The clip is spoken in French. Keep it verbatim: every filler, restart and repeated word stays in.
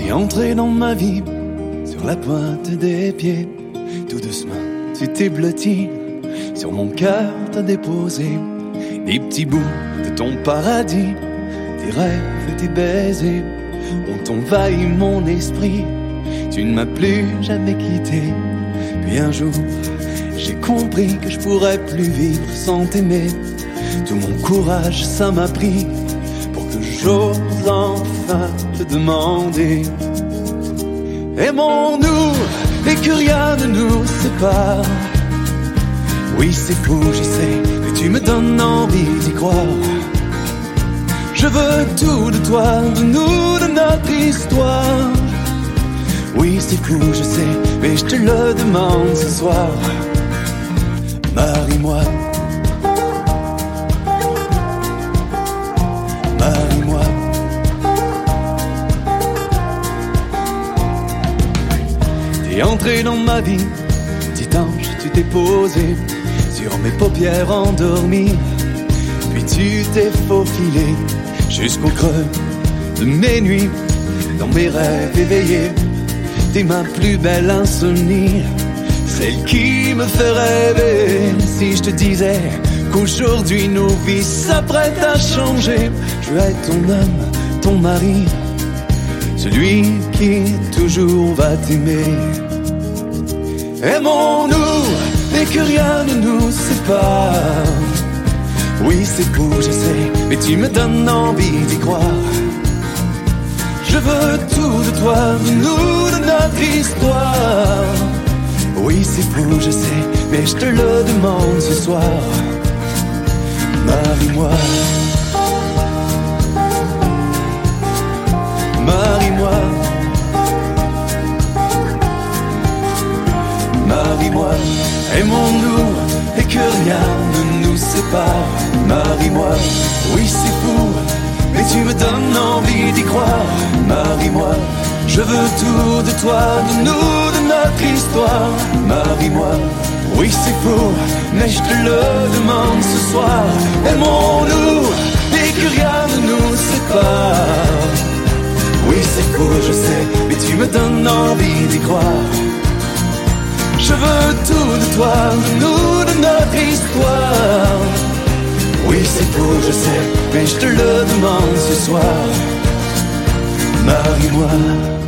T'es entré dans ma vie sur la pointe des pieds. Tout doucement, tu t'es blotti. Sur mon cœur, t'as déposé des petits bouts de ton paradis. Tes rêves et tes baisers ont envahi mon esprit. Tu ne m'as plus jamais quitté. Puis un jour, j'ai compris que je pourrais plus vivre sans t'aimer. Tout mon courage, ça m'a pris pour que j'ose enfin te demander. Aimons-nous et que rien ne nous sépare. Oui, c'est fou, je sais, mais tu me donnes envie d'y croire. Je veux tout de toi, de nous, de notre histoire. Oui, c'est fou, je sais, mais je te le demande ce soir. Marie-moi. Marie-moi. T'es entré dans ma vie, petit ange, tu t'es posé sur mes paupières endormies. Puis tu t'es faufilé jusqu'au creux de mes nuits. Dans mes rêves éveillés, t'es ma plus belle insomnie, celle qui me fait rêver. Si je te disais qu'aujourd'hui nos vies s'apprêtent à changer, je veux être ton homme, ton mari, celui qui toujours va t'aimer. Aimons-nous et que rien ne nous sépare. Oui, c'est fou, je sais, mais tu me donnes envie d'y croire. Je veux tout de toi, de nous, de notre histoire. Oui, c'est fou, je sais, mais je te le demande ce soir. Marie-moi. Marie-moi. Marie-moi. Aimons-nous et que rien ne nous sépare. Marie-moi. Oui, c'est fou, mais tu me donnes envie d'y croire. Marie-moi. Je veux tout de toi, de nous, de notre histoire. Marie-moi. Oui, c'est fou, mais je te le demande ce soir. Aimons-nous et que rien ne nous sépare. Oui, c'est fou, je sais, mais tu me donnes envie d'y croire. Je veux tout de toi, de nous, de notre histoire. Oui, c'est fou, je sais, mais je te le demande ce soir. Marie-moi.